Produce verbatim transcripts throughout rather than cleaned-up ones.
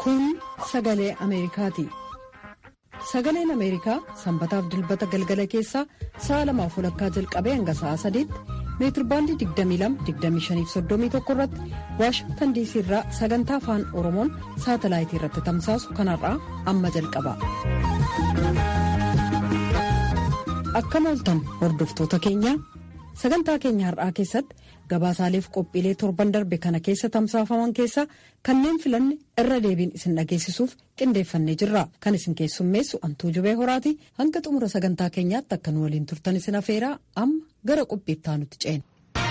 Kun sagalee Ameerikaati. Sagaleen Ameerikaa sanbataaf dilbata galgala keessaa sa'a lamaaf walakkaa jalqabee hanga sa'a sadiitti meetirbaandii digdamii lama digdamii shanii fi soddomii tokko irratti Waashingtan diisii irraa sagantaa afaan Oromoon saatalaayitii irratti tamsaasu kanarraa amma jalqaba. Akkam ooltan hordoftoota keenya sagantaa keenya har'aa keessatti gabaasaaleef qophiilee torban darbe kana keessa tamsaafaman keessaa kanneen filanne irra deebiin isin dhageessisuuf qindeeffannee jirra. Kan isin keessummeessu Antuu Jubee Horaati. Hanga xumura sagantaa keenyaatti akka nu waliin turtan isin afeeraa amma gara qophiittaa nutti ceena.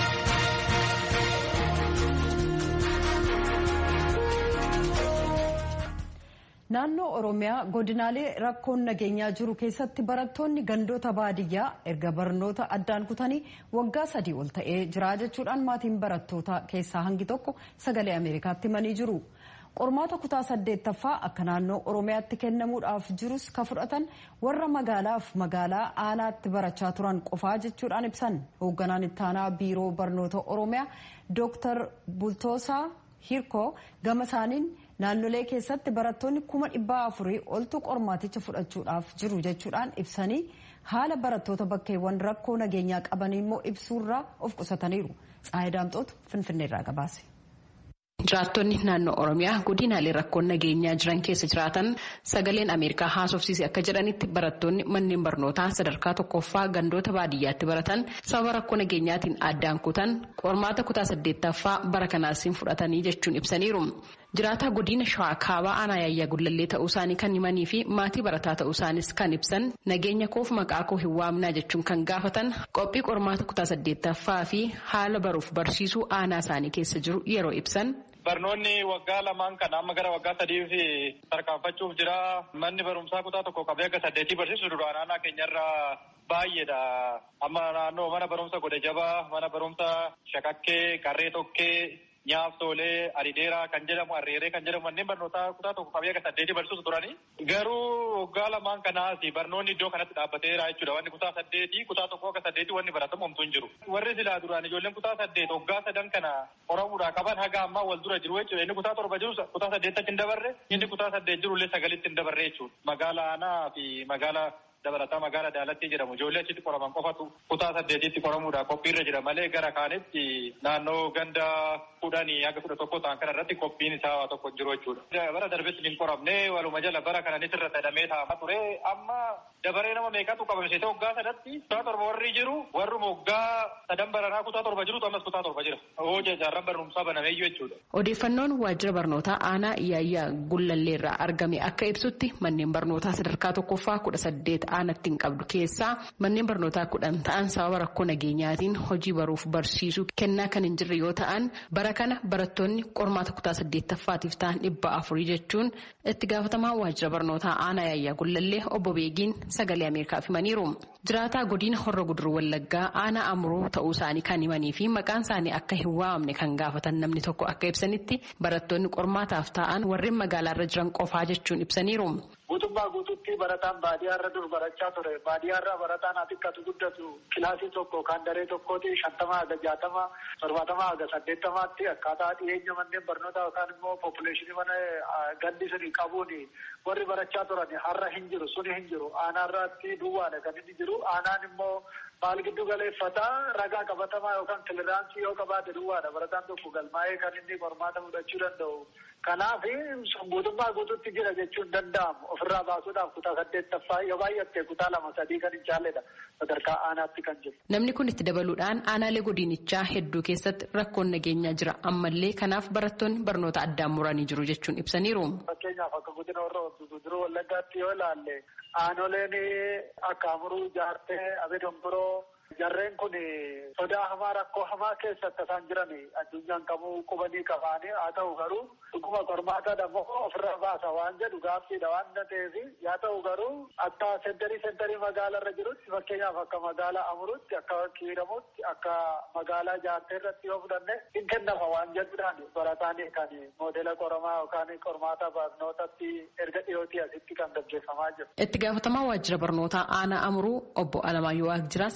Naannoo Oromiyaa godinaalee rakkoon nageenyaa jiru keessatti barattoonni gandoota baadiyyaa erga barnoota addaan kutanii waggaa sadii ol ta'ee jira jechuudhaan maatiin barattoota keessaa hangi tokko sagalee Ameerikaatti himanii jiru. Qormaata kutaa saddeettaffaa akka naannoo Oromiyaatti kennamuudhaaf jirus ka fudhatan warra magaalaaf magaalaa aanaatti barachaa turan qofaa jechuudhaan ibsan. Hoogganaan itti aanaa biiroo barnoota Oromiyaa Dooktar Bultoosaa Hirkoo gama isaaniin naannolee keessatti barattoonni kuma dhibbaa afurii oltu qormaaticha fudhachuudhaaf jiru jechuudhaan ibsanii haala barattoota bakkeewwan rakkoo nageenyaa qabanii immoo ibsuurraa of qusataniiru. Tsaayidaa Daamxootu Finfinneerraa gabaase. Jiraattonni naannoo Oromiyaa godinaalee rakkoon nageenyaa jiran keessa jiraatan sagaleen Ameerikaa haasofsiise akka jedhanitti barattoonni manneen barnootaa sadarkaa tokkoffaa gandoota baadiyyaatti baratan sababa rakkoo nageenyaatiin addaan kutan qormaata kutaa saddeettaffaa bara kanaasiin fudhatanii jechuun ibsaniiru. Jiraataa godina Shawaa Kaabaa aanaa Yaayyaa Gullallee ta'uu isaanii kan himanii fi maatii barataa ta'uu isaanis kan ibsan nageenya koof maqaa koo hin waamnaa jechuun kan gaafatan qophii qormaata kutaa saddeettaffaa fi haala baruuf barsiisuu aanaa isaanii keessa jiru yeroo ibsan. Barnoonni waggaa lamaan kana amma gara waggaa sadiif tarkaanfachuuf jira. Manni barumsaa kutaa tokko qabee akka saddeetii barsiisu duraan aanaa keenyarraa baay'eedha. Amma naannoo mana barumsa Godhe Jabaa, mana barumsa Shakakkee, Qarree Tokkee, Nyaaftoolee, Arideeraa kan jedhamu, Arreeree kan jedhamu manneen barnootaa kutaa tokko qabee akka saddeetii barsiisu turani. Garuu waggaa lamaan kanaasi barnoonni iddoo kanatti dhaabbateera jechuudha. Wanni kutaa saddeetii, kutaa tokko akka saddeetii wanni baratamu homtuu hin jiru. Warri silaa duraan ijoolleen kutaa saddeet waggaa sadan kana qoramuudhaa qaban haga ammaa wal dura jiru jechuudha. Inni kutaa torba jiru kutaa saddeettatti hin dabarre, inni kutaa saddeet jiru illee sagalitti hin dabarre jechuudha. Magaala aanaa fi magaala dabalataa magaala Daalattii jedhamu ijoollee achitti qoraman qofatu kutaa saddeetitti qoramuudhaa qophiirra jira malee gara kaanitti naannoo ganda kudhanii haga kudha tokko ta'an kana irratti qophiin isaa tokko jiru jechuudha. Bara darbetti hin qoramne waluma jala bara kananis irra sadamee taa'ama ture amma dabaree nama meeqatu qabamsiise waggaa sadatti kutaa torba warri jiru warruma waggaa sadan baranaa kutaa torba jirutu ammas kutaa torba jira. Hojii jaarran barumsaa banameeyyuu jechuudha. Odeeffannoon waajjira barnootaa aanaa Yaayyaa Gullallee irraa argame akka ibsutti manneen barnootaa sadarkaa tokkoffaa kudha saddeet aanatti hin qabdu keessaa manneen barnootaa kudhan ta'an sababa rakkoo nageenyaatiin hojii baruuf barsiisuu kennaa kan hin jirre yoo ta'an bara kana barattoonni qormaata kutaa saddeettaffaatiif ta'an dhibba afurii jechuun itti gaafatamaa waajjira barnootaa aanaa Yaayyaa Gullallee obbo Beegiin sagalee Ameerikaaf himaniiru. Jiraataa godina Horra Guduruu Wallaggaa aanaa Amuruu ta'uu isaanii kan himanii fi maqaan isaanii akka hin waamne kan gaafatan namni tokko akka ibsanitti barattoonni qormaataaf ta'an warreen magaalaarra jiran qofaa jechuun ibsaniiru. Guutummaa guutuutti barataan baadiyyaarra dur barachaa ture. Baadiyyaarra barataan atiqqatu guddatu kilaasii tokko kan daree tokkooti shantamaa haga jaatamaa torbaatamaa haga saddeettamaatti akkaataa dhiyeenya manneen barnootaa yookaan immoo poppuleeshinii mana gandi suni qabuun warri barachaa turan har'a hin jiru suni hin jiru aanaarratti duwwaadha kan inni jiru aanaan immoo maal giddu galeeffataa ragaa qabatamaa yookaan kiliraansii yoo qabaate duwwaadha barataan tokko galmaa'ee kan inni qormaata fudhachuu danda'u. Kanaaf guutummaa guutuutti jira jechuun danda'amu ofirraa baasuudhaaf kutaa saddeettaffaa yoo baay'atte kutaa lama sadii kan hin caalledha sadarkaa aanaatti kan jiru. Namni kun itti dabaluudhaan aanaalee godinichaa hedduu keessatti rakkoon nageenyaa jira ammallee kanaaf barattoonni barnoota addaan muranii jiru jechuun ibsaniiru. Fakkeenyaaf akka godina Horra Guduruu Wallaggaatti yoo ilaalle aanoleen akka Amuruu, Jaartee, Abee Dombiroo jarreen kun sodaa hamaa rakkoo hamaa keessatti isaan jiran addunyaan kamuu qubanii qabaanii haa ta'u garuu dhuguma qormaata dammoo ofirraa baasa waan jedhu gaaffiidha waan ta'eef yaa ta'u garuu akka sentarii sentarii magaalarra jirutti fakkeenyaaf akka magaalaa Amuruutti akka Kiiramuutti akka magaalaa Jaartee irratti yoo fudhanne hin kennama waan jedhuudhaan barataan kan moodela qoramaa yookaan qormaata barnootatti erga dhiyootii asitti kan gaggeeffamaa jiru. Itti gaafatamaa waajjira barnootaa aanaa Amuruu obbo Alamaayyoo Waaqjiraa sagalee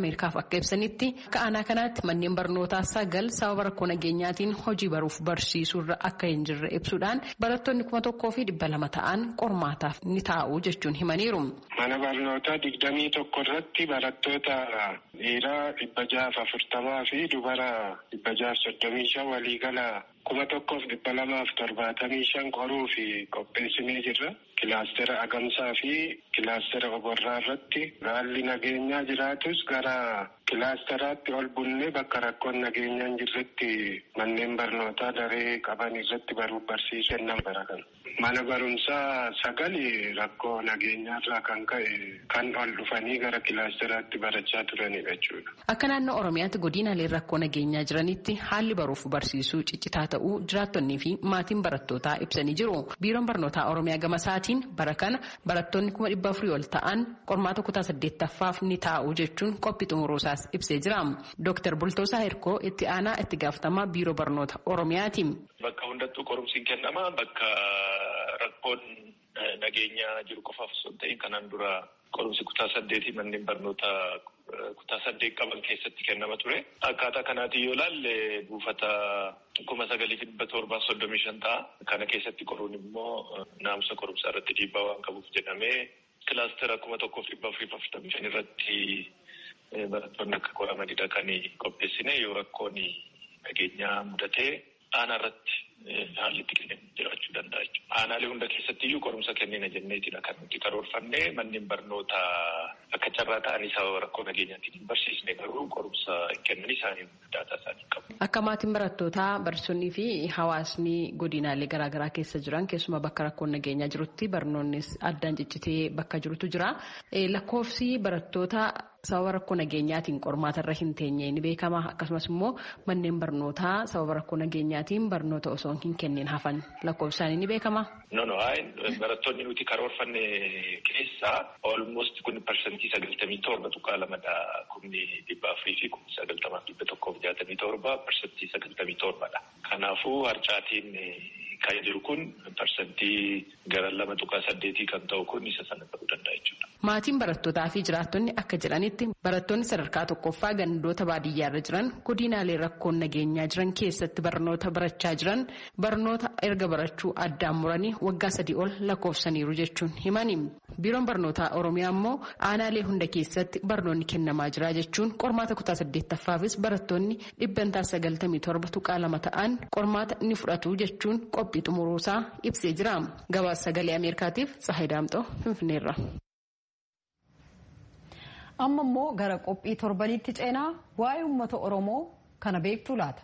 Ameerikaaf akka ibsanitti akka aanaa kanaatti manneen barnootaa sagal sababa rakkoo nageenyaatiin hojii baruuf barsiisuurra akka hin jirre ibsuudhaan barattoonni kuma tokkoo fi dhibba lama ta'an qormaataaf ni taa'u jechuun himaniiru. Mana barnootaa digdamii tokko irratti barattoota dhiiraa dhibba jaaf afurtamaa fi dubara dhibba jaaf soddomii shan waliigala kuma tokkoof dhibba lamaaf torbaatamii shan qoruu fi qopheessinee jirra. Kilaastera agamsaa fi kilaastera oborraa irratti haalli nageenyaa jiraatus gara kilaasteraatti ol bunnee bakka rakkoon nageenyaa hin jirretti manneen barnootaa daree qaban irratti baruuf barsiisuu kennan bara kana. Mana barumsaa sagali rakkoo nageenyaarraa kan ka'e kan ol dhufanii gara kilaasteraatti barachaa turanidha jechuudha. Akka naannoo Oromiyaatti godinaalee rakkoo nageenyaa jiranitti haalli baruuf barsiisuu ciccitaa ta'uu jiraattonnii fi maatiin barattootaa ibsanii jiru. Biiroon barnootaa Oromiyaa gama isaatiin bara kana barattoonni kuma dhibba afurii ol ta'an qormaata kutaa saddeettaffaaf ni taa'u jechuun qophii xumuruusaas ibsee jira. Dooktar Bultoosaa Hirkoo itti aanaa itti gaafatamaa biiroo barnoota Oromiyaati. Bakka hundattuu qorumsiin kennama. Bakka rakkoon nageenyaa jiru qofaaf osoo hin ta'in kanaan dura qorumsi kutaa saddeetii manneen barnootaa kutaa saddeet qaban keessatti kennama ture. Akkaataa kanaatiin yoo ilaalle buufata kuma sagalii fi dhibba torbaa soddomii shan ta'a. Kana keessatti qoruun immoo naamusa qorumsaa irratti dhiibbaa waan qabuuf jedhamee kilaastera kuma tokkoof dhibba afurii afurtamii shan irratti barattoonni akka qoramanidha kan qopheessine yoo rakkoon nageenyaa mudatee aanaa irratti haalli itti kennamu jiraachuu danda'a jechuudha. Aanaalee hunda keessatti iyyuu qorumsa kennina jenneetidha kan nuti karoorfannee manneen barnootaa akka carraa ta'anii sababa rakkoo nageenyaatiin hin barsiisne garuu qorumsa hin kennan isaanii daataa isaanii qabu. Akka maatiin barattootaa barsiisonnii fi hawaasni godinaalee garaagaraa keessa jiran keessumaa bakka rakkoon nageenyaa jirutti barnoonnis addaan ciccitee bakka jirutu jira. Lakkoofsi barattoota sababa rakkoo nageenyaatiin qormaata irra hin teenye ni beekama. Akkasumas immoo manneen barnootaa sababa rakkoo nageenyaatiin barnoota osoo hin kenneen hafan lakkoofsaanii ni beekama. No, no, barattoonni nuti karoorfanne keessaa almost kun parsantii sagaltamii torba tuqaa lamadha. Kumni dhibba afurii fi kumni sagaltamaaf dhibba tokkoof jaatamii torba parsantii sagaltamii torbadha. Kanaafuu harcaatiin kan jiru kun parsantii gara lama tuqaa saddeetii kan ta'u kun isa sana ta'uu danda'a jechuudha. Maatiin barattootaa fi jiraattonni akka jedhanitti barattoonni sadarkaa tokkoffaa gandoota baadiyyaarra jiran godinaalee rakkoon nageenyaa jiran keessatti barnoota barachaa jiran barnoota erga barachuu addaan muranii waggaa sadii ol lakkoofsaniiru jechuun himani. Biiroon barnootaa Oromiyaa immoo aanaalee hunda keessatti barnoonni kennamaa jira jechuun qormaata kutaa saddeettaffaafis barattoonni dhibbantaa sagaltamii torba tuqaa lama ta'an qormaata ni fudhatu jechuun qophii xumuruusaa ibsee jira. Gabaasa sagalee Ameerikaatiif Tsahayi Daamxoo Finfinneerra. Amma immoo gara qophii torbaniitti ceenaa waa'ee uummata Oromoo kana beektuu laata?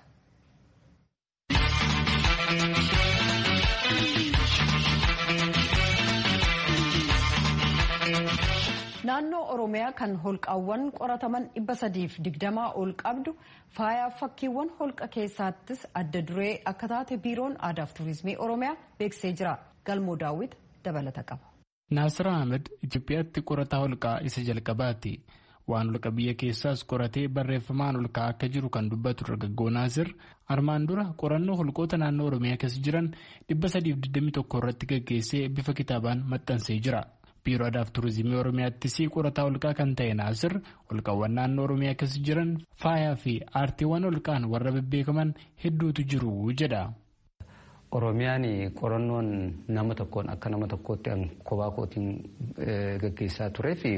Naannoo Oromiyaa kan holqaawwan qorataman dhibba sadiif digdamaa ol qabdu faayaaf fakkiiwwan holqa keessaattis adda duree akka taate biiroon aadaaf turizimii Oromiyaa beeksisee jira. Galmoo Daawwit dabalata qaba. Naasir Ahmed Itoophiyaatti qorataa holqaa isa jalqabaati. Waan holqa biyya keessaas qoratee barreeffamaan holqaa akka jiru kan dubbatu dargaggoo Naasir armaan dura qorannoo holqoota naannoo Oromiyaa keessa jiran dhibba sadiif digdamii tokko irratti gaggeessee bifa kitaabaan maxxansee jira. Biiroo Aadaaf Turizimii Oromiyaattis qorataa holqaa kan ta'e Naasir holqawwan naannoo Oromiyaa keessa jiran faayaa fi aartiiwwan holqaan warra bebbeekaman hedduutu jiru jedha. Oromiyaan qorannoon nama tokkoon akka nama tokkootti kophaa kootiin gaggeessaa turee fi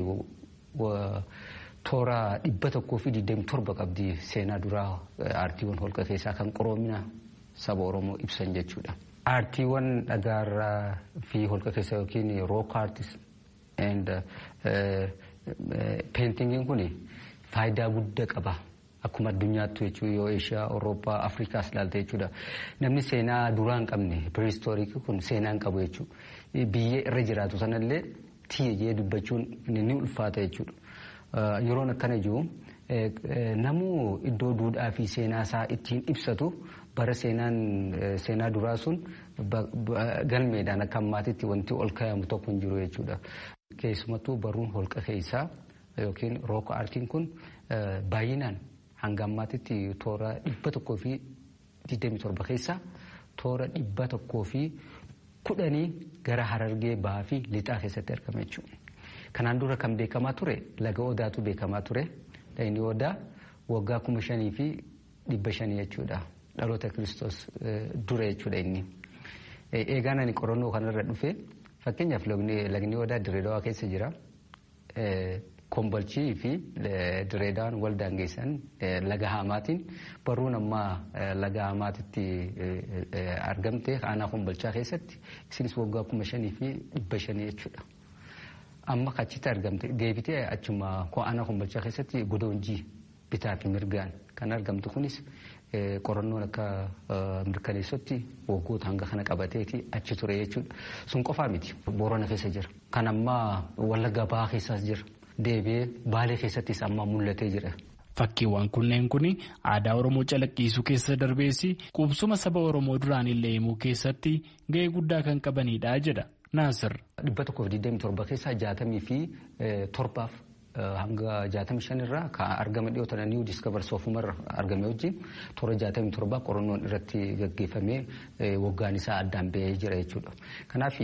toora dhibba tokkoo fi digdamii torba qabdi seenaa duraa aartiiwwan holqa keessaa kan qoroomina saba Oromoo ibsan jechuudha. Aartiiwwan dhagaarraa fi holqa keessaa yookiin rock artist and paintingiin kun faayidaa guddaa qaba. Akkuma addunyaatti jechuun yoo Eeshiyaa, Awurooppaa, Afrikaas ilaalte jechuudha. Namni seenaa duraa hin qabne piristooriikii kun seenaa hin qabu jechuudha. Biyya irra jiraatu sanallee tiyyee dubbachuun ni ulfaata jechuudha. Yeroon akkana jiru namuu iddoo duudhaa fi seenaa isaa ittiin ibsatu bara seenaan seenaa duraa sun galmeedhaan akka ammaatitti wanti ol kaa'amu tokko hin jiru jechuudha. Keessumattuu baruun holqa keessaa yookiin rook aartiin kun baay'inaan hanga ammaatitti toora dhibba tokkoo fi digdamii torba keessaa toora dhibba tokkoo fi kudhanii gara Harargee bahaa fi lixaa keessatti argama jechuudha. Kanaan dura kan beekamaa ture laga Odaatu beekamaa ture. Inni odaa waggaa kuma shanii fi dhibba shanii jechuudha. Dhaloota Kiristoos dura jechuudha inni. Eegaan ani qorannoo kanarra dhufe fakkeenyaaf lagni odaa Dirreedawaa keessa jira. Kombolchii fi Dirreedawaan wal daangeessan laga Haamaatiin baruun ammaa laga Haamaatitti argamte aanaa Kombolchaa keessatti isinis waggaa kuma shanii fi dhibba shanii jechuudha. Amma achitti argamte deebitee achuma aanaa Kombolchaa keessatti Godoonjii bitaa fi mirgaan kan argamtu kunis qorannoon akka mirkaneessotti waggoota hanga kana qabateeti achi ture jechuudha. Sun qofaa miti. Boorana keessa jira. Kan ammaa Wallagga Bahaa keessaas jira. Deebi'ee Baalee keessattis amma mul'atee jira. Fakkiiwwan kunneen kun aadaa Oromoo calaqqisiisuu keessa darbeessi qubsuma saba Oromoo duraan illee himuu keessatti gahee guddaa kan qabanidha jedha Naasir. Dhibba tokkoof digdamii torba keessaa jaatamii fi torbaaf hanga jaatamii shan irraa kan argama dhiyootan niiw diiskavar soofumarra argame wajjin toora jaatamii torbaa qorannoon irratti gaggeeffamee waggaan isaa addaan ba'ee jira jechuudha. Kanaaf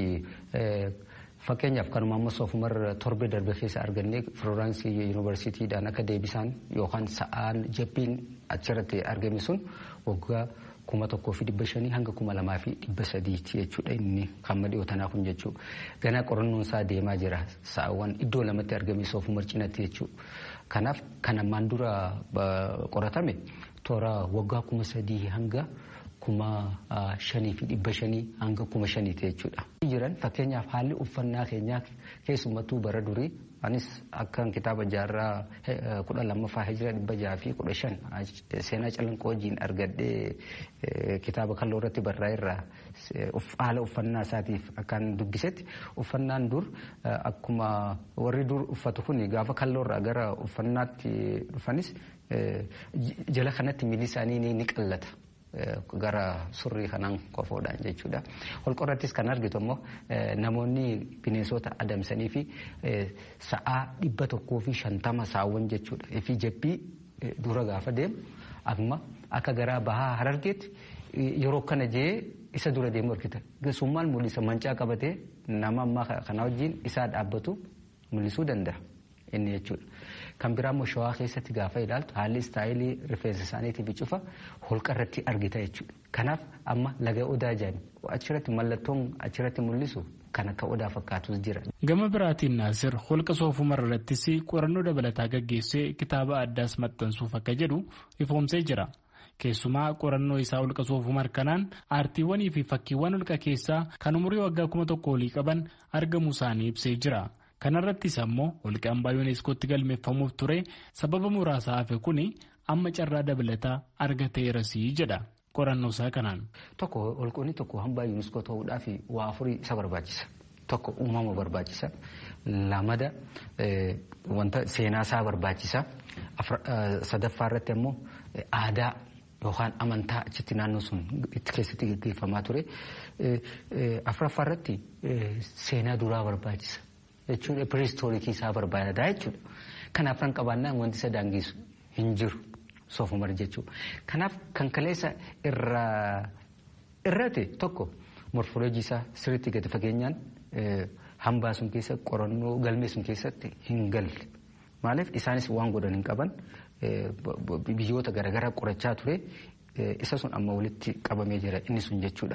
fakkeenyaaf kanuma amma soofumarra torbe darbe keessa argannee Firooransii yuunivarsiitiidhaan akka deebisaan yookaan sa'aan jabbiin achirratti argame sun waggaa kuma tokkoo fi dhibba shanii hanga kuma lamaa fi dhibba sadiiti jechuudha inni kan dhiyootanaa kun jechuudha. Ganaa qorannoon isaa deemaa jira sa'aawwan iddoo lamatti argame soofumar cinatti jechuudha. Kanaaf kan ammaan dura qoratame toora waggaa kuma sadii hanga kuma shanii fi dhibba shanii hanga kuma shaniiti jechuudha. Jiran fakkeenyaaf haalli uffannaa keenyaa keessumattuu bara durii anis akkan kitaaba jaarraa kudha lammaffaa hijira dhibba jaha fi kudha shan seenaa calanqoo wajjin argadhee kitaaba kalloo irratti barraa'e irraa haala uffannaa isaatiif akkaan dubbisetti uffannaan dur akkuma warri dur uffatu kun gaafa kalloo irraa gara uffannaatti dhufanis jala kanatti miilli isaanii ni qallata. Gara surrii kanaan qofoodhaan jechuudha. Holqorrattis kan argitu immoo namoonni bineensota adamsanii fi sa'aa dhibba tokkoo fi shantama saawwan jechuudha. Fi jabbii dura gaafa deemu amma akka garaa bahaa Harargeetti yeroo kana jee isa dura deemu argita. Summaan mul'isa mancaa qabatee nama ammaa kana wajjin isaa dhaabbatu mul'isuu danda'a inni jechuudha. Kan biraa immoo Shawaa keessatti gaafa ilaaltu haalli istaayilii rifeensa isaaniitiif cufa holqa irratti argita jechuudha. Kanaaf amma laga odaa jedhame achirratti mallattoon achirratti mul'isu kan akka odaa fakkaatus jira. Gama biraatiin Naasir holqa soofumar irrattis qorannoo dabalataa gaggeessee kitaaba addaas maxxansuuf akka jedhu ifoomsee jira. Keessumaa qorannoo isaa holqa soofumar kanaan aartiiwwanii fi fakkiiwwan holqa keessaa kan umurii waggaa kuma tokko olii qaban argamuu isaanii ibsee jira. Kanarrattis ammoo holqi hambaa yuuneeskootti galmeeffamuuf ture sababa muraasa hafe kuni amma carraa dabalataa argateerasii jedha qorannoo isaa kanaan. Tokko holqoonni tokko hambaa yuuneeskoo ta'uudhaaf waa afurii isa barbaachisa. Tokko uumama barbaachisa. Lamada wanta seenaa isaa barbaachisa. Sadaffaa irratti ammoo aadaa yookaan amantaa achitti naannoo sun itti keessatti gaggeeffamaa ture. Afuraffaa irratti seenaa duraa barbaachisa. Jechuudha piristoorikii isaa barbaada jechuudha. Kanaaf kan qabaannaan wanti isa daangisu hin jiru soofumar jechuudha. Kanaaf kan kaleessa irraa irratti tokko morfooloojii isaa sirriitti gadi fageenyaan hambaa sun keessa qorannoo galmee sun keessatti hin galle. Maaliif isaanis waan godhan hin qaban biyyoota garaagaraa qorachaa ture isa sun amma walitti qabamee jira inni sun jechuudha.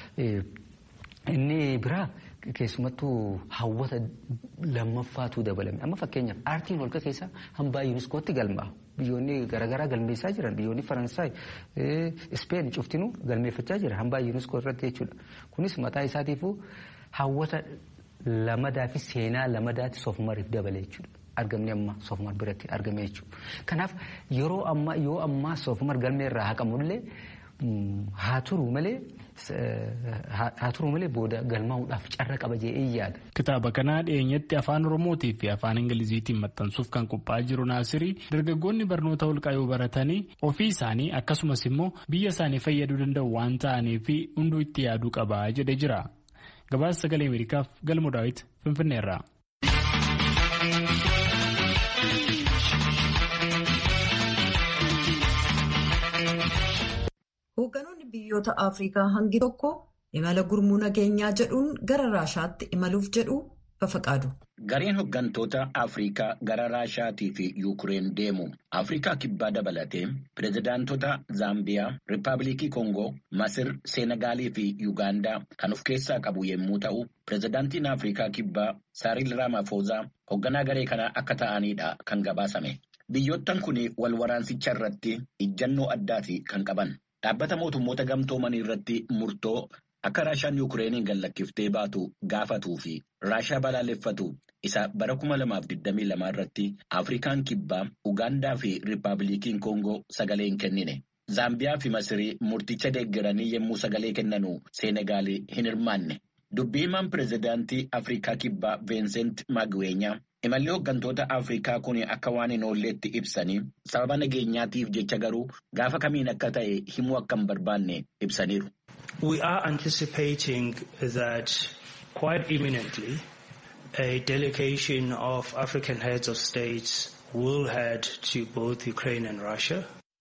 Inni biraa keessumattuu hawwata lammaffaatu dabalame. Amma fakkeenyaaf aartiin holqa keessaa hambaa yuuneeskootti galmaa. Biyyoonni garaagaraa galmeessaa jiran biyyoonni Faransaay, Ispeen cuftinuu galmeeffachaa jira hambaa yuuneeskoo irratti jechuudha. Kunis mataa isaatiifuu hawwata lamadaa fi seenaa lamadaatti soofumariif dabale jechuudha. Argamni amma soofumar biratti argame jechuudha. Kanaaf yeroo ammaa yoo ammaa soofumar galmee irraa haqamullee haa turu malee haa turu malee booda galmaa'uudhaaf carra qaba jedhee yaada. Kitaaba kana dhiyeenyatti afaan Oromootii fi afaan Ingiliziitiin maxxansuuf kan qophaa'aa jiru Naasirii dargaggoonni barnoota holqaa yoo baratanii ofii isaanii akkasumas immoo biyya isaanii fayyaduu danda'u waan ta'aniif hunduu itti yaaduu qaba jedhee jira. Gabaasa Sagalee Ameerikaaf Galmoo Daawit Finfinneerraa. Hoogganoonni biyyoota Afrikaa hangi tokko imala gurmuu nageenyaa jedhuun gara Raashaatti imaluuf jedhu Bafaqaadu. Gareen hooggantoota Afrikaa gara Raashiyaatii fi Yuukireen deemu Afrikaa kibbaa dabalatee pirezidaantota Zaambiyaa, Riippaabilikii Koongoo, Masir, Seenagaalii fi Yuugaandaa kan of keessaa qabu yommuu ta'u, pirezidaantiin Afrikaa kibbaa Saariil Raamaafoozaa hoogganaa garee kanaa akka ta'anidha kan gabaasame. Biyyoottan kun wal waraansicha irratti ijjannoo addaati kan qaban. Dhaabbata mootummoota gamtoomanii irratti murtoo akka Raashiyaan Yuukireeniin gallakkiftee baatu gaafatuu fi Raashiyaa balaaleffatu isa bara kuma lamaaf digdamii lama irratti Afrikaan kibbaa, Ugaandaa fi Riippaabilikiin Koongoo sagalee hin kennine. Zaambiyaa fi Masirii murticha deeggaranii yommuu sagalee kennanu Seenegaalii hin hirmaanne. Dubbii himaan pirezidaantii Afrikaa kibbaa Viinsent Maagweenyaa imalli hooggantoota Afrikaa kun akka waan hin oolleetti ibsanii sababa nageenyaatiif jecha garuu gaafa kamiin akka ta'e himuu akka hin barbaanne ibsaniiru. We are anticipating that quite imminently a delegation of African heads of states will head to both Ukraine and Russia.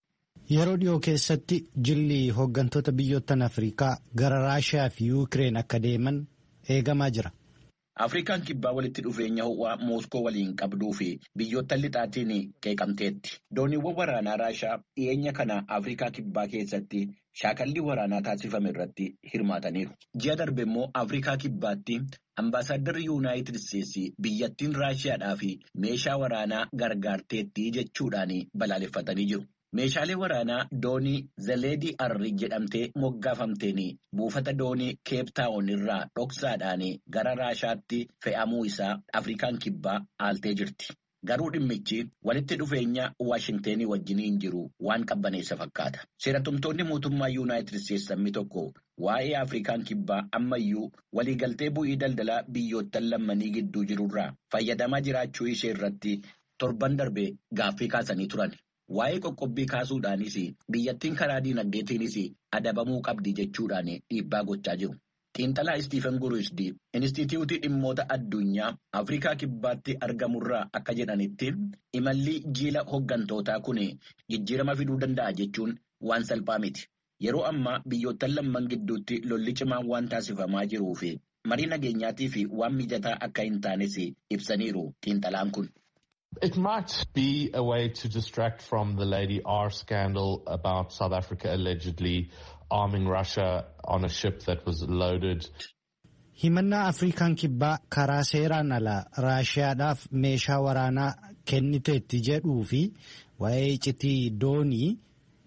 Yeroo dhiyoo keessatti jilli hooggantoota biyyoottan Afrikaa gara Raashiyaa fi Yuukireen akka deeman eegamaa jira. Afrikaan kibbaa walitti dhufeenya ho'aa Mooskoo waliin qabduu fi biyyoota lixaatiin qeeqamteetti. Dooniiwwan waraanaa Raashiyaa dhiyeenya kana Afrikaa kibbaa keessatti shaakalli waraanaa taasifame irratti hirmaataniiru. Ji'a darbe immoo Afrikaa kibbaatti ambaasaaddarri Yuunaayitid Isteetsi biyyattiin Raashiyaadhaa fi meeshaa waraanaa gargaarteetti jechuudhaan balaaleffatanii jiru. Meeshaalee waraanaa doonii Zeleedii Arri jedhamtee moggaafamteen buufata doonii Keeptaawon irraa dhoksaadhaan gara Raashiyaatti fe'amuu isaa Afrikaan kibbaa aaltee jirti. Garuu dhimmichi walitti dhufeenya Waashingtenii wajjiniin jiru waan qabbaneessa fakkaata. Seeratumtoonni mootummaa Yuunaayitid Isteetsi sabni tokko waa'ee Afrikaan kibbaa ammayyuu waliigaltee bu'ii daldalaa biyyoottan lammanii gidduu jirurraa fayyadamaa jiraachuu ishee irratti torban darbe gaaffii kaasanii turan. Waa'ee qoqqobbii kaasuudhaanis biyyattiin karaa diinagdeetiinis adabamuu qabdi jechuudhaan dhiibbaa gochaa jiru. Xiinxalaa Istiifen Guruusdi Inistituutii dhimmoota addunyaa Afrikaa kibbaatti argamurraa akka jedhanitti imalli jiila hooggantootaa kun jijjiirama fiduu danda'a jechuun waan salphaa miti. Yeroo ammaa biyyoottan lamman gidduutti lolli cimaan waan taasifamaa jiruu fi marii nageenyaatii fi waan mijataa akka hin taanes ibsaniiru xiinxalaan kun. It might be a way to distract from the Lady R scandal about South Africa allegedly arming Russia on a ship that was loaded. Himannaa Afrikaan kibbaa karaa seeraan alaa Raashiyaadhaaf meeshaa waraanaa kenniteetti jedhuu fi waa'ee iccitii doonii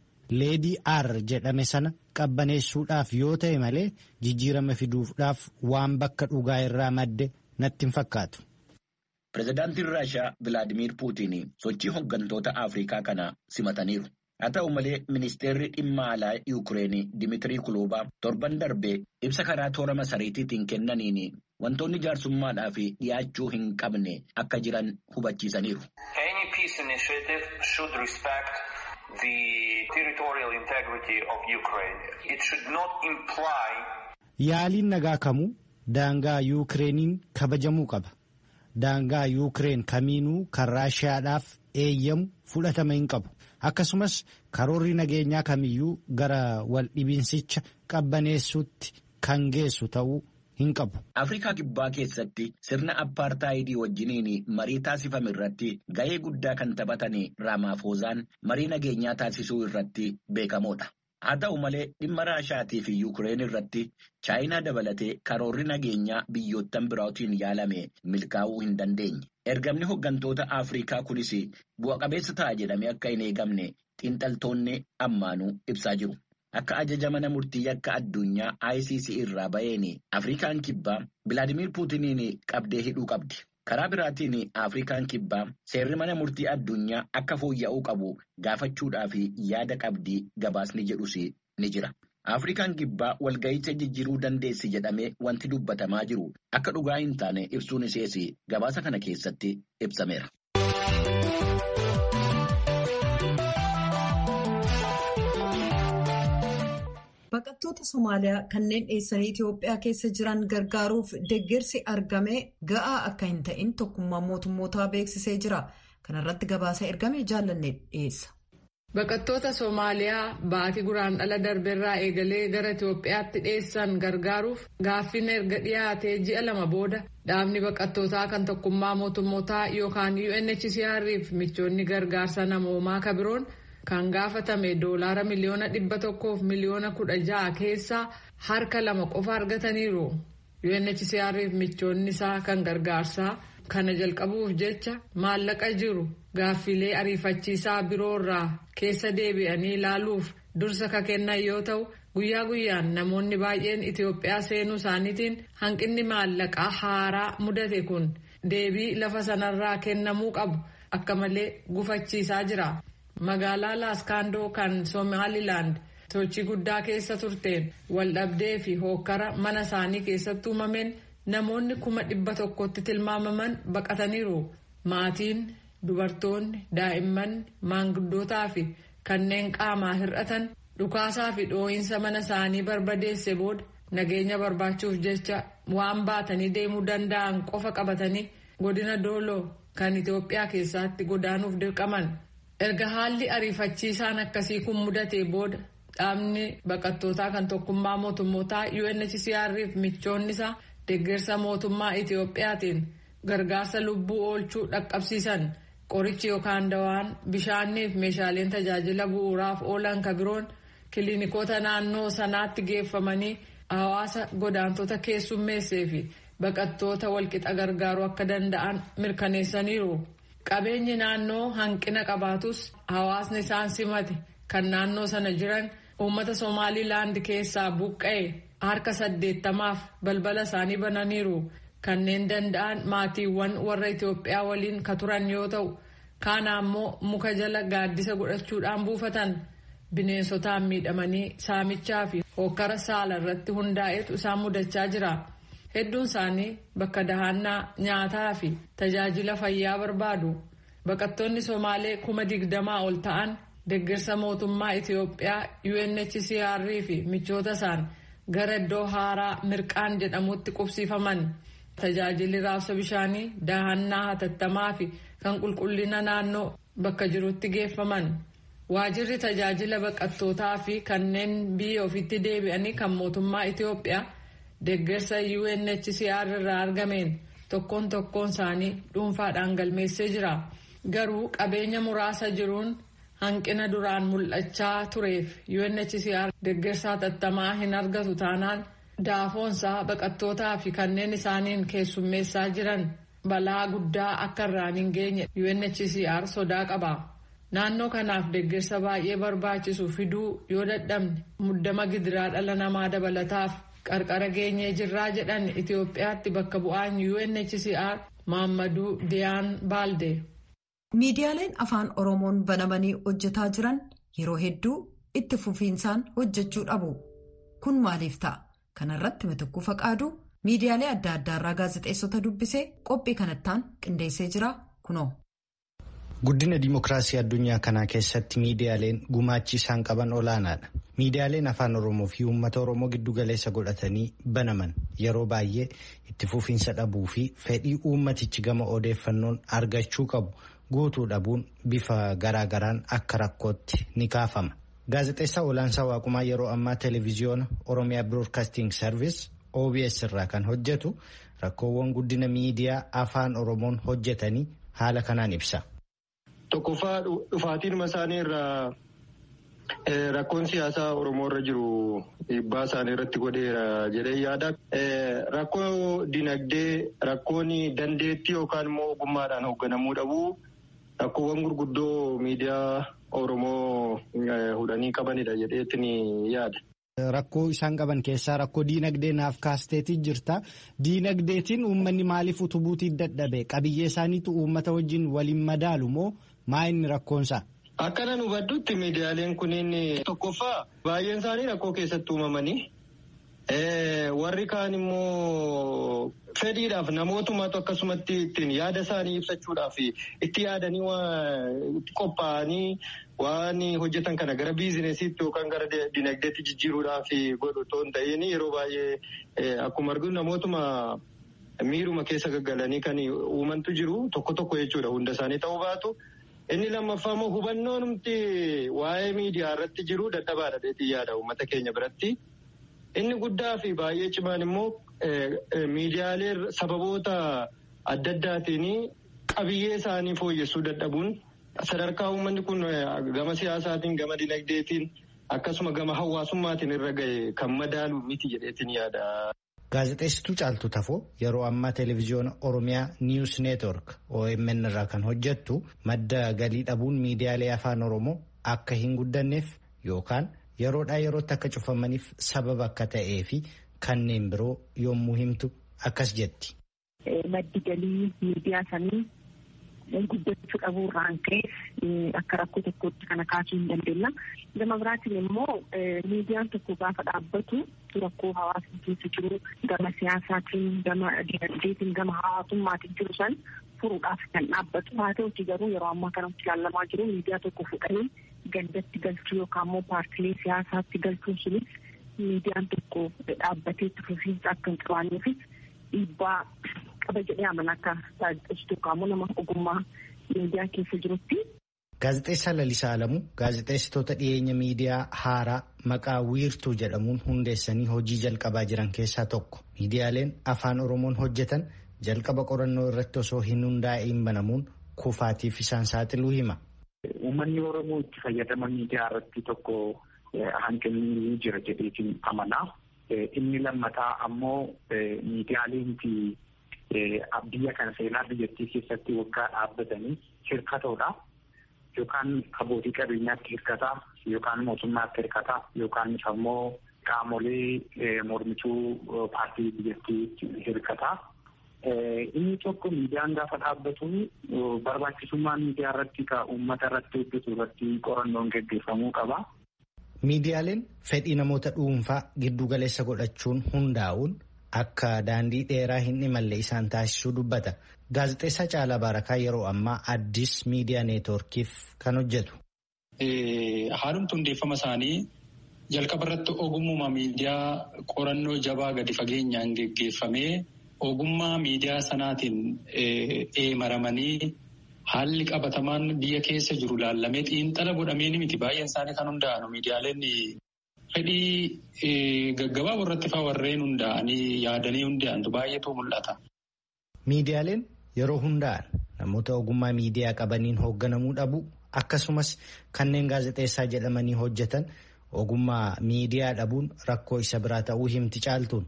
Lady R jedhame sana qabbaneessuudhaaf yoo ta'e malee jijjiirama fiduudhaaf waan bakka dhugaa irraa madde natti hin fakkaatu. Pirezidaantiin Raashiyaa Vilaadimiir Puutiin sochii hooggantoota Afrikaa kana simataniiru. Haa ta'u malee ministeerri dhimma alaa Yuukireen Dimitirii Kuloobaa torban darbee ibsa karaa toora masariitiitiin kennaniin wantoonni jaarsummaadhaaf dhiyaachuu hin qabne akka jiran hubachiisaniiru. Any peace initiative should respect the territorial integrity of Ukraine. It should not imply. Yaaliin nagaa kamuu daangaa Yuukireeniin kabajamuu qaba. Daangaa Yuukireen kamiinuu kan Raashiyaadhaaf eeyyamu fudhatama hin qabu. Akkasumas karoorri nageenyaa kamiyyuu gara wal dhibinsicha qabbaneessuutti kan geessu ta'uu hin qabu. Afrikaa kibbaa keessatti sirna appaartaayidii wajjiniin marii taasifame irratti ga'ee guddaa kan taphatan Raamaafoozaan marii nageenyaa taasisuu irratti beekamoodha. Haa ta'u malee dhimma Raashiyaatii fi Yuukireen irratti Chaayinaa dabalatee karoorri nageenyaa biyyoottan biraatiin yaalame milkaa'uu hin dandeenye. Ergamni hooggantoota Afrikaa kunis bu'a qabeessa ta'a jedhamee akka hin eegamne xiinxaltoonni ammaanuu ibsaa jiru. Akka ajaja mana murtii yakka addunyaa I C C irraa ba'een Afrikaan kibbaa Vilaadimiir Puutiniin qabdee hidhuu qabdi. Karaa biraatiin Afrikaan kibbaa seerri mana murtii addunyaa akka fooyya'uu qabu gaafachuudhaaf yaada qabdii gabaasni jedhus ni jira. Afrikaan kibbaa walga'icha jijjiiruu dandeessi jedhamee wanti dubbatamaa jiru akka dhugaa hin taane ibsuun isees gabaasa kana keessatti ibsameera. Baqattoota Somaaliyaa kanneen dheessanii Itoophiyaa keessa jiran gargaaruuf deeggarsi argame ga'aa akka hin ta'in tokkummaa mootummootaa beeksisee jira. Kana irratti gabaasa ergame jaallannee dhiyeessa. Baqattoota Soomaaliyaa baatii guraandhala darbeerraa eegalee gara Itoophiyaatti dhiyeessan gargaaruuf gaaffiin erga dhiyaatee ji'a lama booda dhaabni baqattootaa kan tokkummaa mootummootaa yookaan U N H C R fi michoonni gargaarsa namoomaa kabiroon kan gaafatame doolaara miliyoona dhibba tokkoof miliyoona kudha ja'a keessaa harka lama qofa argataniiru. U N H C R fi michoonni isaa kan gargaarsaa kana jalqabuuf jecha maallaqa jiru gaaffilee ariifachiisaa biroorraa keessa deebi'anii ilaaluuf dursa ka kennan yoo ta'u guyyaa guyyaan namoonni baay'een Itoophiyaa seenuu isaaniitiin hanqinni maallaqaa haaraa mudate kun deebii lafa sanarraa kennamuu qabu akka malee gufachiisaa jira. Magaalaa Laaskaandoo kan Somaalilaand sochii guddaa keessa turteen waldhabdee fi hookkara mana isaanii keessatti uumameen namoonni kuma dhibba tokkotti tilmaamaman baqataniiru. Maatiin, dubartoonni, daa'imman, maanguddootaa fi kanneen qaamaa hir'atan dhukaasaa fi dhoo'insa mana isaanii barbadeesse booda nageenya barbaachuuf jecha waan baatanii deemuu danda'an qofa qabatanii godina Dooloo kan Itoophiyaa keessatti godaanuuf dirqaman. Erga haalli ariifachiisaan akkasii kun mudatee booda dhaabni baqattootaa kan tokkummaa mootummootaa U N H C R fi michoonni isaa deeggarsa mootummaa Itoophiyaatiin gargaarsa lubbuu oolchuu dhaqqabsiisan qorichi yookaan dawaan bishaanii fi meeshaaleen tajaajila bu'uuraaf oolan kabiroon kiliinikoota naannoo sanaatti geeffamanii hawaasa godaantota keessummeessee fi baqattoota walqixa gargaaruu akka danda'an mirkaneessaniiru. Qabeenyi naannoo hanqina qabaatus hawaasni isaan simate kan naannoo sana jiran uummata Somaalilaand keessaa buqqa'e harka saddeettamaaf balbala isaanii bananiiru. Kanneen danda'an maatiiwwan warra Itoophiyaa waliin ka turan yoo ta'u kaan ammoo muka jala gaaddisa godhachuudhaan buufatan. Bineensotaan miidhamanii saamichaa fi hokkara saala irratti hundaa'etu isaan mudachaa jira. Hedduun isaanii bakka dahannaa nyaataa fi tajaajila fayyaa barbaadu. Baqattoonni Somaalee kuma digdamaa ol ta'an deeggarsa mootummaa Itoophiyaa U N H C R fi michoota isaan gara iddoo haaraa mirqaan jedhamutti qubsiifaman. Tajaajilli raabsa bishaanii, dahannaa hatattamaa fi kan qulqullina naannoo bakka jirutti geeffaman. Waajirri tajaajila baqattootaa fi kanneen biyya ofitti deebi'anii kan mootummaa Itoophiyaa deeggarsa U N H C R irraa argameen tokkoon tokkoon isaanii dhuunfaadhaan galmeessee jira. Garuu qabeenya muraasa jiruun hanqina duraan mul'achaa tureef U N H C R deeggarsa hatattamaa hin argatu taanaan daafoonsaa baqattootaa fi kanneen isaaniin keessummeessaa jiran balaa guddaa akka irraan hin geenye U N H C R sodaa qaba. Naannoo kanaaf deeggarsa baay'ee barbaachisu fiduu yoo dadhabne muddama gidiraa dhala namaa dabalataaf qarqara geenyee jirraa jedhan Itoophiyaatti bakka bu'aan U N H C R Maammaduu Diyaan Baalde. Miidiyaaleen afaan Oromoon banamanii hojjetaa jiran yeroo hedduu itti fufiinsaan hojjechuu dhabu. Kun maaliif ta'a? Kana irratti Mitikkuu Faqaaduu miidiyaalee adda addaarraa gaazexeessota dubbisee qophii kanattaan qindeessee jira kunoo. Guddina dimokiraasii addunyaa kanaa keessatti miidiyaaleen gumaachi isaan qaban olaanaadha. Miidiyaaleen afaan Oromoo fi uummata Oromoo giddu galeessa godhatanii banaman yeroo baay'ee itti fufiinsa dhabuu fi fedhii uummatichi gama odeeffannoon argachuu qabu guutuu dhabuun bifa garaagaraan akka rakkootti ni kaafama. Gaazexeessaa Olaansaa Waaqumaa yeroo ammaa televiziyoona Oromiyaa Broadcasting Service O B S irraa kan hojjetu rakkoowwan guddina miidiyaa afaan Oromoon hojjetanii haala kanaan ibsa. Tokkoffaa dhufaatiin isaanii irraa rakkoon siyaasaa Oromoo irra jiru dhiibbaa isaanii irratti godheera jedhee yaada. Rakkoo dinagdee, rakkoon dandeettii yookaan immoo ogummaadhaan hoogganamuu dhabuu rakkoowwan gurguddoo miidiyaa Oromoo hudhanii qabanidha jedheetiin yaada. Rakkoo isaan qaban keessaa rakkoo diinagdee naaf kaasteetii jirta. Diinagdeetiin uummanni maaliif utubuutiin dadhabe? Qabiyyee isaaniitu uummata wajjin waliin madaalu moo maa inni rakkoonsaa? Akka nan hubaddutti miidiyaaleen kunniin tokkoffaa baay'een isaanii rakkoo keessatti uumamanii warri kaan immoo fedhiidhaaf namootummaatu akkasumatti ittiin yaada isaanii ibsachuudhaaf itti yaadanii itti qophaa'anii waan hojjetan kana gara biizinesiitti yookaan gara dinagdeetti jijjiiruudhaaf godhu otoo hin ta'in yeroo baay'ee akkuma arginu namootuma miiruma keessa gaggalanii kan uumantu jiru tokko tokko jechuudha hunda isaanii ta'uu baatu Inni lammaffaa immoo hubannoo numti waa'ee miidiyaa irratti jiru dadhabaadha jedhee yaada uummata keenya biratti. Inni guddaa fi baay'ee cimaan immoo miidiyaalee sababoota adda addaatiin qabiyyee isaanii fooyyessuu dadhabuun sadarkaa uummanni kun gama siyaasaatiin gama dinagdeetiin akkasuma gama hawaasummaatiin irra ga'e kan madaalu miti jedheetiin yaada. Gaazexeessituu Caaltuu Tafoo yeroo ammaa televezyiyoona Oromiyaa Niwus Neetwork O M N irraa kan hojjettu madda galii dhabuun miidiyaalee afaan Oromoo akka hin guddanneef yookaan yeroodhaa yerootti akka cufamaniif sababa akka ta'ee fi kanneen biroo yommuu himtu akkas jetti. Maddi galii miidiyaa sanii guddachuu dhabuu irraan ka'e akka rakkoo tokkotti kana kaasuu hin dandeenya. Gama biraatiin immoo miidiyaan tokko gaafa dhaabbatu rakkoo hawaasni keessa jiru gama siyaasaatiin, gama dinagdeetiin, gama hawaasummaatiin jiru san furuudhaaf kan dhaabbatu. Haa ta'uutii garuu yeroo ammaa kanatti ilaalamaa jiru miidiyaa tokko fudhanii gandatti galchuu yookaan immoo paartilee siyaasaatti galchuun sunis miidiyaan tokko dhaabbatee itti fufiinsa akka hin qabaanneefis dhiibbaa qaba jedhee amana akka gaazexeessituu yookaan immoo nama ogummaa miidiyaa keessa jirutti. Gaazexeessaa Lalisaa Alamuu gaazexeessitoota dhiyeenya miidiyaa haaraa maqaa wiirtuu jedhamuun hundeessanii hojii jalqabaa jiran keessaa tokko. Miidiyaaleen afaan Oromoon hojjetan jalqaba qorannoo irratti osoo hin hundaa'in banamuun kufaatiif isaan saaxiluu hima. Uummanni Oromoo itti fayyadama miidiyaa irratti tokko hanqinni jira jedheetiin amanaa. Inni lammataa ammoo miidiyaaleen biyya kana seenaa biyyattii keessatti waggaa dhaabbatanii hirkatoodha. Yookaan abbootii qabeenyaatti hirkataa yookaan mootummaatti hirkataa yookaan immoo qaamolee mormituu paartii biyyattii hirkataa. Inni tokko miidiyaan gaafa dhaabbatu barbaachisummaan miidiyaa irratti ka uummata irratti hojjetu irratti qorannoon gaggeeffamuu qaba. Miidiyaaleen fedhii namoota dhuunfaa giddu galeessa godhachuun hundaa'uun akka daandii dheeraa hin imalle isaan taasisuu dubbata. Gaazexeessaa Caalaa Baarakaa yeroo ammaa Addis Miidiyaa Neetworkiif kan hojjetu. Haalumti hundeeffama isaanii jalqaba irratti ogummaa miidiyaa qorannoo jabaa gadi fageenyaan geggeeffamee ogummaa miidiyaa sanaatiin eemaramanii haalli qabatamaan biyya keessa jiru laallamee xiinxala godhamee miti baay'een isaanii kan hundaa'an miidiyaaleen fedhii gaggabaaboo irratti fa'aa warreen hundaa'anii yaadanii hundaa'antu baay'eetu mul'ata. Miidiyaaleen yeroo hundaa'an namoota ogummaa miidiyaa qabaniin hoogganamuu dhabu akkasumas kanneen gaazexeessaa jedhamanii hojjetan ogummaa miidiyaa dhabuun rakkoo isa biraa ta'uu himti Caaltuun.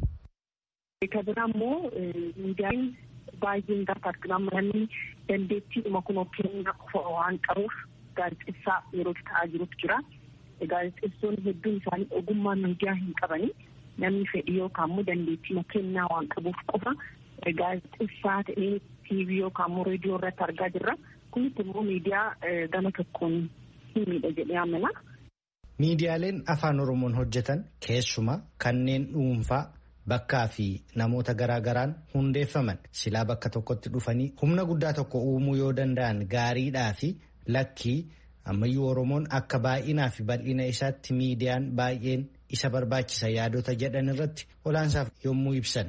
Kabira immoo miidiyaan baay'een gaafa arginamu namni dandeettiidhuma kun kennaa qofa waan qabuuf gaazexeessaa yeroo ta'aa jirutu jira. Gaazexeessoonni hedduun isaanii ogummaa miidiyaa hin qabani. Namni fedhii yookaan immoo dandeettii kennaa waan qabuuf qofa gaazexeessaa ta'ee tiivii yookaan immoo reediyoo irratti argaa jirra. Kunis immoo miidiyaa gama tokkoon hin miidha jedhee amana. Miidiyaaleen afaan Oromoon hojjetan keessumaa kanneen dhuunfaa bakkaa fi namoota garaa garaan hundeeffaman silaa bakka tokkotti dhufanii humna guddaa tokko uumuu yoo danda'an gaariidhaa fi lakkii ammayyuu Oromoon akka baay'inaa fi bal'ina isaatti miidiyaan baay'een isa barbaachisa yaadota jedhan irratti olaansaaf yommuu ibsan.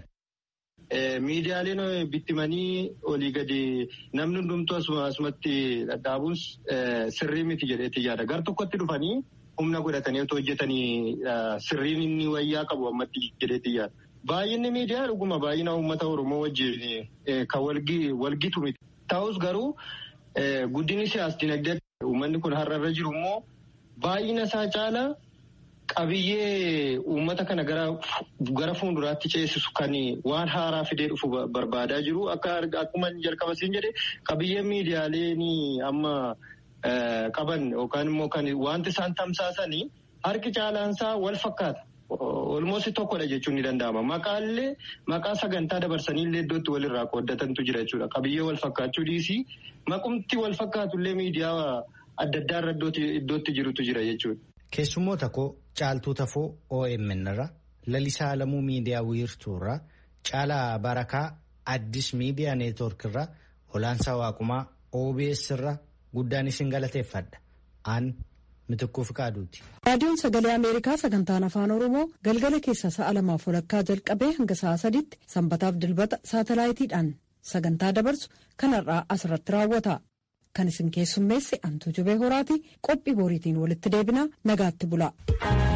Miidiyaaleen bittimanii olii gadi namni hundumtuu asumatti dhadhaabuun sirrii miti jedheetti yaada. Gar tokkotti dhufanii humna godhatanii otoo hojjetanii sirriin inni wayyaa qabu ammatti jedheetti yaada. Baay'inni miidiyaa dhuguma baay'ina uummata Oromoo wajjin kan walgitu miti. Ta'us garuu guddinni siyaas dinagdee uummanni kun har'a jiru immoo baay'ina isaa caala qabiyyee uummata kana gara fuulduraatti ceesisu kan waan haaraa fidee dhufu barbaadaa jiru. Akka akkuma jalqaba siin jedhe qabiyyeen miidiyaaleen amma qaban yookaan immoo kan wanti isaan tamsaasanii harki caalaansaa wal fakkaata. Olmoos tokkodha jechuun ni danda'ama. Maqaallee maqaa sagantaa dabarsanillee iddootti walirraa qooddatantu jira jechuudha. Qabiyyee wal fakkaachuu dhiisii maqumti wal fakkaatullee miidiyaa adda addaa irra iddootti jirutu jira jechuudha. Keessummoota koo Caaltuu Tafoo O M N irraa, Lalisaa Alamuu miidiyaa wiirtuu irraa, Caalaa Barakaa Addis Miidiyaa Neetwork irraa, Olaansaa Waaqumaa O B S irraa guddaan isin galateeffadha. Aan Mitikkuu Fiqaaduuti. Raadiyoon Sagalee Ameerikaa sagantaan Afaan Oromoo galgala keessa sa'a lamaaf walakkaa jalqabee hanga sa'a sadiitti sanbataaf dilbata saatalaayitiidhaan sagantaa dabarsu kanarraa asirratti raawwata. kan isin keessummeesse Antuu Jubee Horaati. Qophii boriitiin walitti deebina. Nagaatti bula.